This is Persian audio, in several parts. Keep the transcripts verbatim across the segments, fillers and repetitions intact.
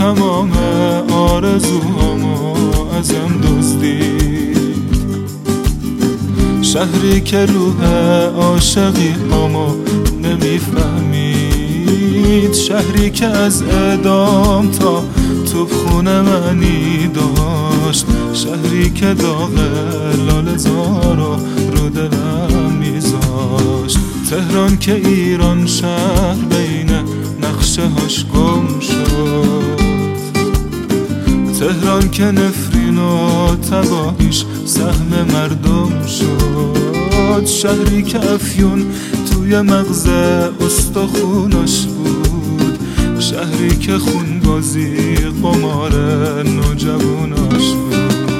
تمام آرزوهامو ازم دزدید، شهری که روح عاشقی هامو نمیفهمید، شهری که از اعدام تا توپخونه معنی داشت، شهری که داغ لاله زارو رو دلم میذاشت. تهران که ایران شهر بین نقشه هاش گم شد، تهران که نفرین و تباهیش سهم مردم شد، شهری که افیون توی مغز استخوناش بود، شهری که خونبازی قمار نوجواناش بود.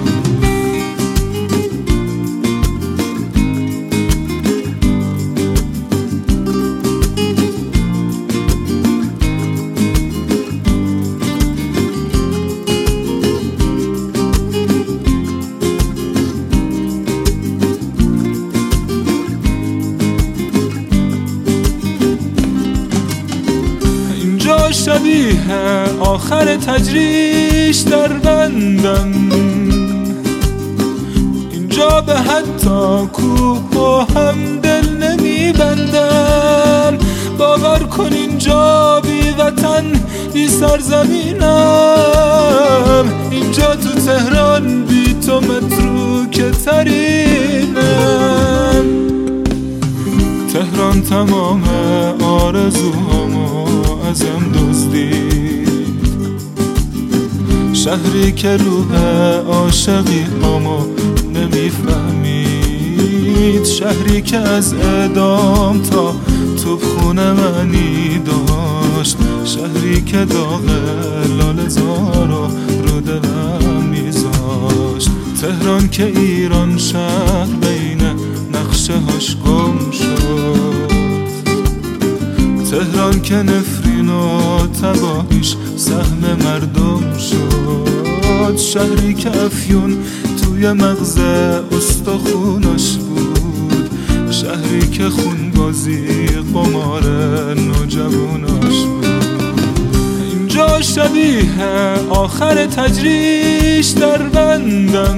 شبیه آخر تجریش در بندم، اینجا به حتی کوه و هم دل نمی بندم. باور کن اینجا بی وطن بی سرزمینم، اینجا تو تهران بی تو متروکه ترینم. تهران تمام آرزوهامو ازم دزدید، شهری که روح عاشقی هامو نمیفهمید، شهری که از اعدام تا توپخونه معنی داشت، شهری که داغ لاله زارو رو دلم میذاشت. تهران که ایران شهر بین نقشه هاش گم شد، تهران که نفرین و تباهیش سهم مردم شد، شهری که افیون توی مغز استخوناش بود، شهری که خونبازی قمار نوجواناش بود. اینجا شبیه آخر تجریش در بندم،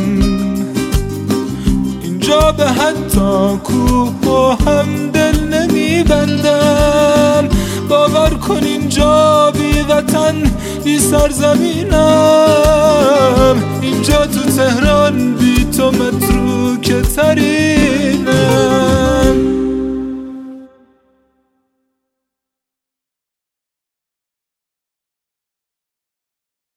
اینجا به حتی کوه و هم دل نمی بندم. باور کن اینجا بی وطن بی سرزمینم، اینجا تو تهران بی تو متروکه ترین